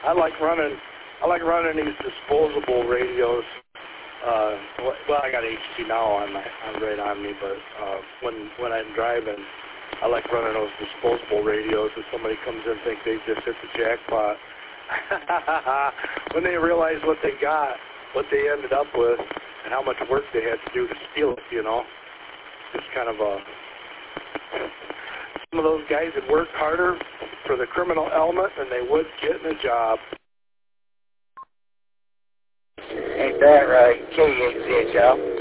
I like running these disposable radios. Well, I got HT now right on me, but when I'm driving, I like running those disposable radios. If somebody comes in and thinks they just hit the jackpot, when they realize what they got, what they ended up with, and how much work they had to do to steal it, you know, just kind of some of those guys that work harder for the criminal element than they would getting a job. Ain't that right? KHCHL.